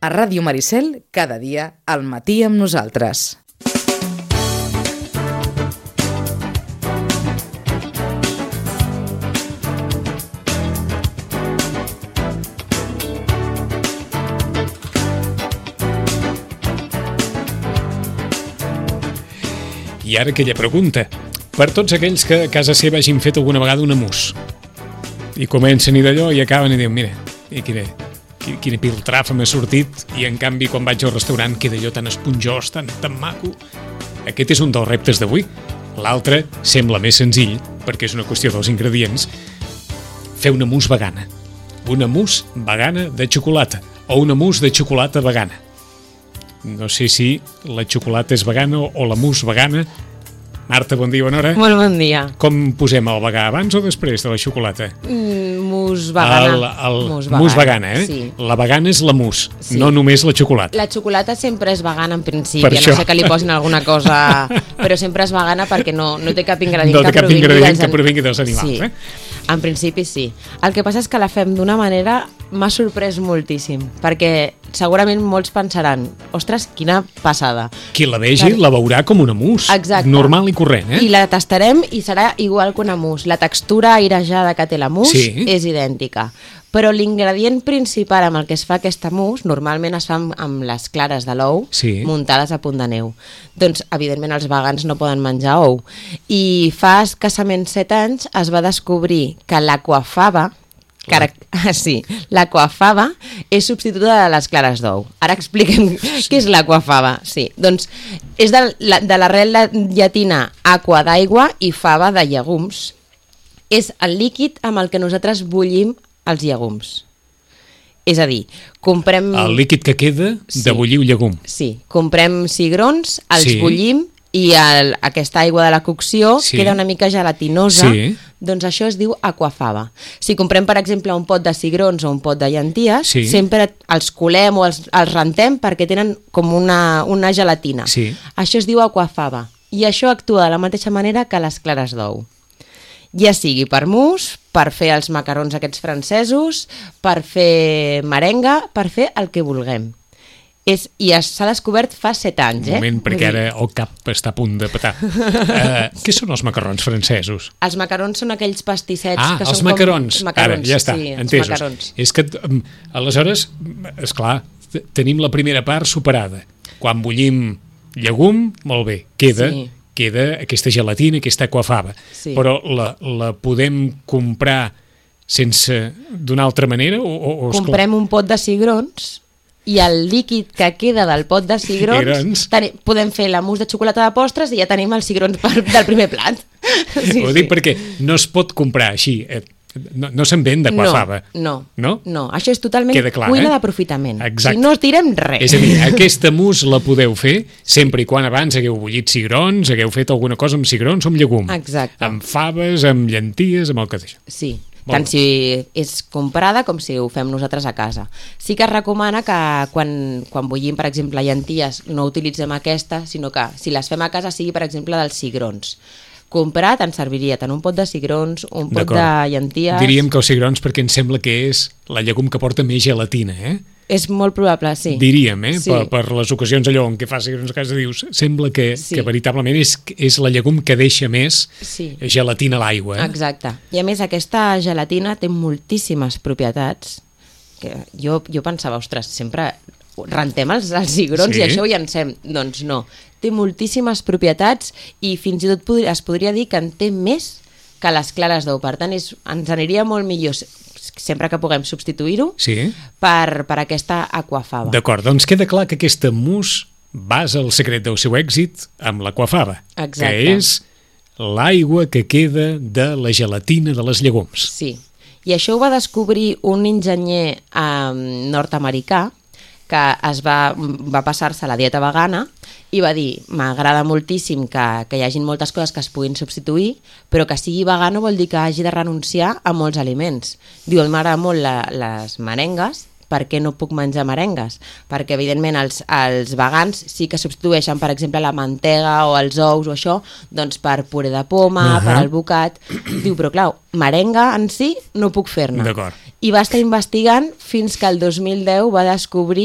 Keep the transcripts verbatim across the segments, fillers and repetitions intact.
A Ràdio Maricel, cada dia, al matí amb nosaltres. I ara aquella pregunta, per tots aquells que a casa seva hagin fet alguna vegada un emús i comencen i d'allò i acaben i diuen, mira, i quina, quina piltrafa m'ha sortit, i en canvi quan vaig al restaurant queda allò tan esponjós, tan, tan maco. Aquest és un dels reptes d'avui. L'altre sembla més senzill, perquè és una qüestió dels ingredients, fer una mousse vegana. Una mousse vegana de xocolata, o una mousse de xocolata vegana. No sé si la xocolata és vegana o la mousse vegana. Marta, bon dia, bona hora. Molt bon dia. Com posem el vegà, abans o després de la xocolata? Mm, mousse vegana. El, el mousse vegana, mousse vegana, eh? Sí. La vegana és la mousse, sí. No només la xocolata. La xocolata sempre és vegana en principi, per a això. no sé que li posin alguna cosa, però sempre és vegana perquè no, no té cap ingredient, no té que, cap provingui ingredient dels, que provingui dels animals, sí. eh? En principi sí. El que passa és que la fem d'una manera, m'ha sorprès moltíssim, perquè segurament molts pensaran, ostres, quina passada. Qui la vegi la veurà com una mousse. Exacte. Normal i corrent, eh? I la tastarem i serà igual que una mousse. La textura airejada que té la mousse sí. és idèntica. Però l'ingredient principal amb el que es fa aquesta mousse normalment es fa amb, amb les clares de l'ou sí. muntades a punt de neu. Doncs, evidentment, els vegans no poden menjar ou. I fa escassament set anys es va descobrir que l'aquafaba, Cara... sí, l'aquafaba és substituta de les clares d'ou. Ara expliquem què és l'aquafaba. Sí, doncs és de, de l'arrel llatina aqua d'aigua i fava de llegums. És el líquid amb el que nosaltres bullim els llegums. És a dir, comprem... El líquid que queda sí. de bullir un llegum. Sí, comprem cigrons, els sí. bullim i el, aquesta aigua de la cocció sí. queda una mica gelatinosa, sí. doncs això es diu aquafaba. Si comprem, per exemple, un pot de cigrons o un pot de llenties, sí. sempre els colem o els, els rentem perquè tenen com una, una gelatina. Sí. Això es diu aquafaba i això actua de la mateixa manera que les clares d'ou. Ja sigui per mousse, per fer els macarrons aquests francesos, per fer merenga, per fer el que vulguem. És, i s'ha descobert fa set anys, eh? Un moment, perquè ara el cap està a punt de petar. uh, què són els macarrons francesos? Els macarrons són aquells pastissets ah, que els són macarons. com... macarons. Ara, ja està, sí, entesos. Macarons. És que, aleshores, esclar, tenim la primera part superada. Quan bullim llegum, molt bé, queda... Sí. queda aquesta gelatina, aquesta aquafaba. Sí. Però la, la podem comprar sense d'una altra manera? O, o, Comprem un pot de cigrons i el líquid que queda del pot de cigrons teni, podem fer la mousse de xocolata de postres i ja tenim els cigrons per, del primer plat. Sí, ho dic sí. perquè no es pot comprar així, eh? No, no se'n ven d'aquafaba. No, no, no, no. Això és totalment clar, cuina eh? d'aprofitament. Exacte. Si no es tirem res. És a dir, aquesta mousse la podeu fer sempre i quan abans hagueu bullit cigrons, hagueu fet alguna cosa amb cigrons o amb llegum. Exacte. Amb faves, amb llenties, amb el que deixa. Sí, tant si és comprada com si ho fem nosaltres a casa. Sí que es recomana que quan, quan bullim, per exemple, llenties, no utilitzem aquesta, sinó que si les fem a casa sigui, per exemple, dels cigrons. Comprat ens serviria tant un pot de cigrons, un pot de llenties... Diríem que els cigrons perquè em sembla que és la llegum que porta més gelatina, eh? És molt probable, sí. Diríem, eh? Sí. Per, per les ocasions allò en què fas cigrons a casa dius, sembla que, sí. que veritablement és, és la llegum que deixa més sí. gelatina a l'aigua. Eh? Exacte. I a més aquesta gelatina té moltíssimes propietats que jo, jo pensava, ostres, sempre rentem els, els cigrons sí. i això ho llancem. Doncs no. Té moltíssimes propietats i fins i tot podria, es podria dir que en té més que les clares d'ou. Per tant, és, ens aniria molt millor sempre que puguem substituir-ho sí. per, per aquesta aquafaba. D'acord, doncs queda clar que aquesta mousse basa el secret del seu èxit amb l'aquafaba, que és l'aigua que queda de la gelatina de les llegums. Sí, i això ho va descobrir un enginyer eh, nord-americà que es va, va passar-se a la dieta vegana i va dir, m'agrada moltíssim que, que hi hagin moltes coses que es puguin substituir, però que sigui vegano vol dir que hagi de renunciar a molts aliments. Diu, m'agrada molt la, les merengues, per què no puc menjar merengues? Perquè, evidentment, els, els vegans sí que substitueixen, per exemple, la mantega o els ous o això, doncs per puré de poma, uh-huh. per albocat. Diu, però clar, merenga en si no puc fer-ne. D'acord. I va estar investigant fins que el dos mil deu va descobrir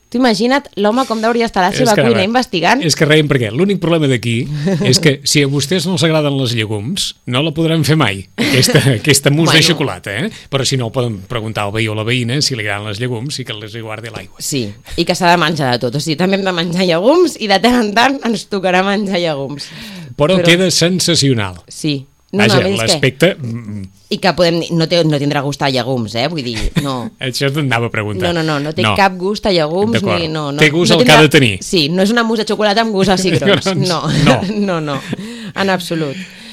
Tu imagina't l'home com hauria d'estar a la seva cuina investigant. És que reiem perquè l'únic problema d'aquí és que si a vostès no els agraden les llegums, no la podran fer mai, aquesta, aquesta mousse bueno. de xocolata, eh? Però si no, ho poden preguntar al veí o la veïna si li agraden les llegums i que les guardi l'aigua. Sí, i que s'ha de menjar de tot. O sigui, també hem de menjar llegums i de tant en tant ens tocarà menjar llegums. Però, Però... queda sensacional. Sí. No, Vaja, no, l'aspecte... Que... I que podem... No, té, no tindrà gust a llegums, eh? Vull dir, no... Això t'anava a preguntar. No, no, no, no té no. cap gust a llegums. Ni, no, no, té gust no el tindrà... que ha de tenir. Sí, no és una mousse de xocolata amb gust a cigrons. No, no, no, no, en absolut.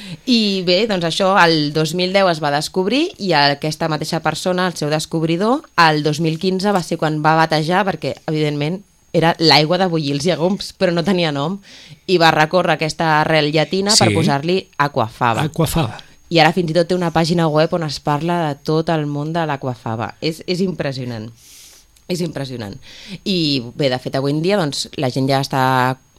I bé, doncs això, el dos mil deu es va descobrir i aquesta mateixa persona, el seu descobridor, el dos mil quinze va ser quan va batejar, perquè, evidentment, era l'aigua de bullir els llegums, però no tenia nom, i va recórrer aquesta arrel llatina sí. per posar-li aquafaba. Aquafaba. I ara fins i tot té una pàgina web on es parla de tot el món de l'aquafaba. És, és impressionant. És impressionant. I bé, de fet, avui en dia doncs, la gent ja està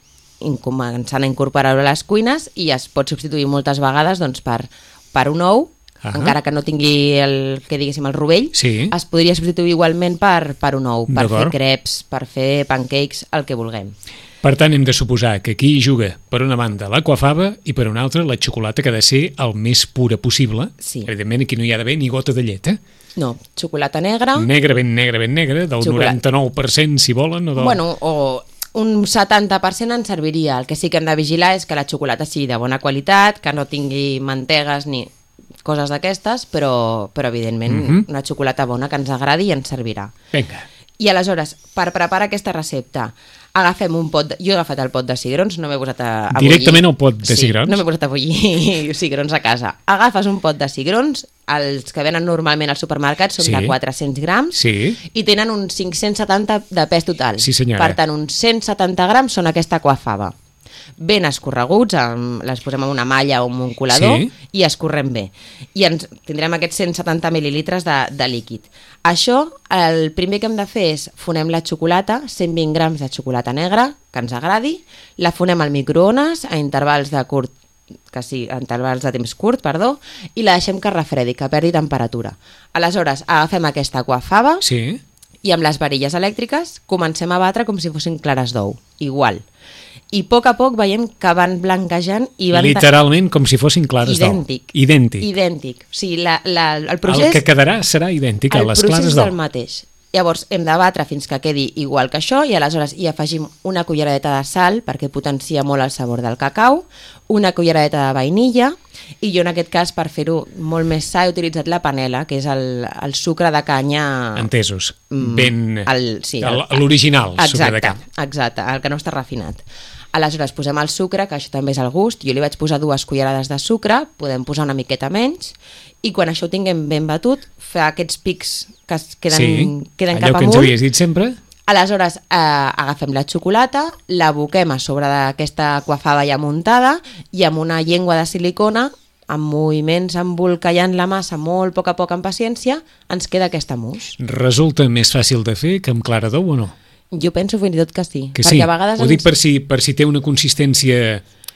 començant a incorporar-ho a les cuines i es pot substituir moltes vegades doncs, per, per un ou, uh-huh. encara que no tingui el que diguéssim el rovell, sí. es podria substituir igualment per, per un ou, per fer crepes, per fer pancakes, el que vulguem. Per tant, hem de suposar que aquí hi juga, per una banda, l'aquafaba i per una altra la xocolata que ha de ser el més pura possible. Sí. Evidentment, aquí no hi ha d'haver ni gota de llet, eh? No, xocolata negra. Negra, ben negra, ben negra, del Xocolat... noranta-nou per cent, si volen. O del... Bueno, o un setanta per cent ens serviria. El que sí que hem de vigilar és que la xocolata sigui de bona qualitat, que no tingui mantegues ni coses d'aquestes, però, però evidentment mm-hmm. una xocolata bona que ens agradi i ens servirà. Vinga. I aleshores, per preparar aquesta recepta, agafem un pot... De... Jo he agafat el pot de cigrons, no m'he posat a, a bullir. Directament al pot de cigrons? Sí, no m'he posat a bullir cigrons a casa. Agafes un pot de cigrons, els que venen normalment als supermercats són sí. de quatre-cents grams sí. i tenen uns cinc-cents setanta de pes total. Sí, senyora. Per tant, uns cent setanta grams són aquesta aquafaba. Ben escorreguts, amb, les posem en una malla o en un colador sí. i escorrem bé. I ens tindrem aquests cent setanta mil·lilitres de, de líquid. Això, el primer que hem de fer és fonem la xocolata, cent vint grams de xocolata negra, que ens agradi, la fonem al microones a intervals de curt, que sí, a intervals de temps curt, perdó, i la deixem que refredi, que perdi temperatura. Aleshores, agafem aquesta aquafaba sí. i amb les varilles elèctriques comencem a batre com si fossin clares d'ou, igual. I a poc a poc veiem que van blanquejant i van... Literalment com si fossin clares d'ou. Idèntic. Idèntic. Idèntic. O sigui, la, la, el procés... El que quedarà serà idèntic a les clares d'ou. El procés del mateix. Llavors hem de batre fins que quedi igual que això i aleshores hi afegim una culleradeta de sal perquè potencia molt el sabor del cacau, una culleradeta de vainilla i jo en aquest cas per fer-ho molt més sa he utilitzat la panela, que és el, el sucre de canya... Entesos. Ben... El, sí, el, l'original exacte, sucre de canya. Exacte, el que no està refinat. Aleshores posem el sucre, que això també és el gust. Jo li vaig posar dues cullerades de sucre, podem posar una miqueta menys, i quan això ho tinguem ben batut, fa aquests pics que es queden, sí, queden cap cap amunt. Sí, allò que ens havies dit sempre. Aleshores eh, agafem la xocolata, la aboquem a sobre d'aquesta aquafaba ja muntada i amb una llengua de silicona, amb moviments embolcallant la massa molt a poc a poc amb paciència, ens queda aquesta mousse. Resulta més fàcil de fer que amb clara d'ou o no? Jo penso fins i tot que sí. Que sí, a vegades ho ens... dic per si, per si té una consistència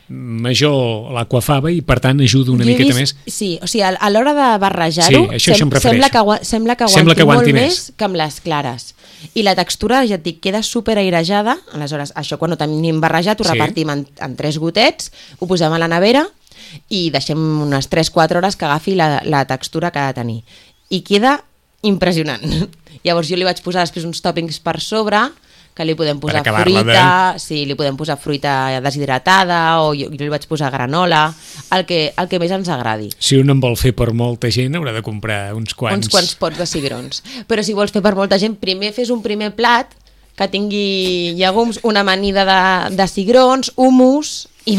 major l'aquafaba i per tant ajuda una miqueta vist, més. Sí, o sigui, a, a l'hora de barrejar-ho sí, sem sembla, que, sembla que aguanti, sembla que aguanti molt més. més que amb les clares. I la textura, ja et dic, queda super airejada. Aleshores, això quan ho tenim barrejat ho sí. repartim en, en tres gotets, ho posem a la nevera i deixem unes tres quatre hores que agafi la, la textura que ha de tenir. I queda impressionant. Llavors jo li vaig posar després uns toppings per sobre, que li podem posar fruita, de... sí, li podem posar fruita deshidratada o jo, jo li vaig posar granola, el que, el que més ens agradi. Si un en vol fer per molta gent haurà de comprar uns quants... Uns quants pots de cigrons. Però si vols fer per molta gent, primer fes un primer plat que tingui llegums, una amanida de, de cigrons, hummus i...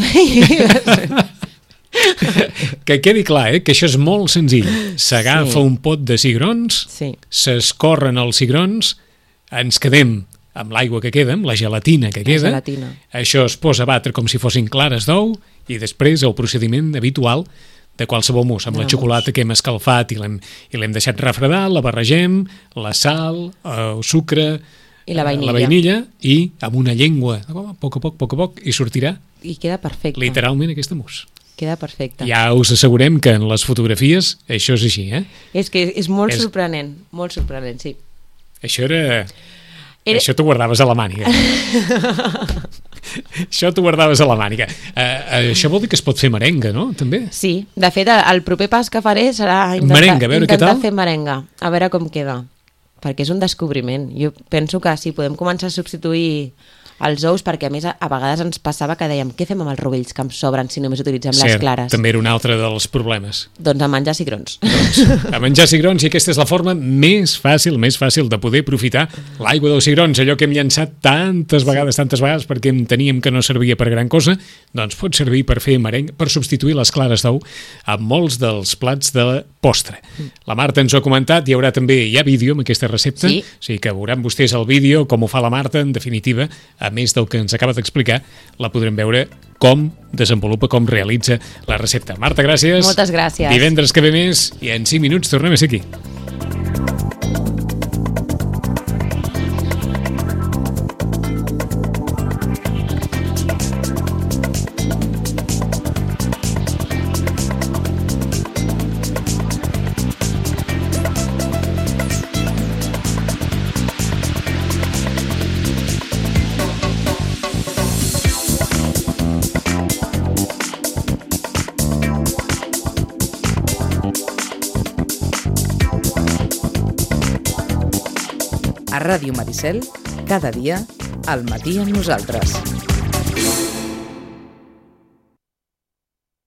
Que quedi clar, eh, que això és molt senzill. S'agafa sí. un pot de cigrons, sí. s'escorren els cigrons, ens quedem amb l'aigua que queda, amb la gelatina que queda, la gelatina. Això es posa a batre com si fossin clares d'ou i després el procediment habitual de qualsevol mousse, amb la, la xocolata que hem escalfat i l'hem, i l'hem deixat refredar, la barregem, la sal, el sucre, i la vainilla. la vainilla i amb una llengua, a poc a poc, a poc a poc, i sortirà i queda perfecte. Literalment aquesta mousse. Queda perfecte. Ja us assegurem que en les fotografies això és així, eh? És que és molt és... sorprenent, molt sorprenent, sí. Això era... Era... Això t'ho guardaves a la màniga. Això t'ho guardaves a la màniga. Uh, això vol dir que es pot fer merenga, no? També? Sí, de fet, el proper pas que faré serà intentar, merenga, a veure què intentar tal? fer merenga, a veure com queda, perquè és un descobriment. Jo penso que sí, podem començar a substituir els ous, perquè a més a, a vegades ens passava que dèiem què fem amb els rovells que em sobren si només utilitzem Cert, les clares? també era un altre dels problemes. Doncs a menjar cigrons. Doncs, a menjar cigrons, i aquesta és la forma més fàcil, més fàcil de poder aprofitar l'aigua dels cigrons, allò que hem llançat tantes vegades, tantes vegades, perquè enteníem que no servia per gran cosa, doncs pot servir per fer merenga, per substituir les clares d'ou a molts dels plats de postre. La Marta ens ho ha comentat, hi haurà també, hi ha vídeo amb aquesta recepta, sí. O sigui que veuran vostès el vídeo, com ho fa la Marta, en definitiva, a més del que ens acaba d'explicar, la podrem veure com desenvolupa, com realitza la recepta. Marta, gràcies. Moltes gràcies. Divendres que ve més i en cinc minuts tornem a ser aquí. A Ràdio Maricel, cada dia, al matí amb nosaltres.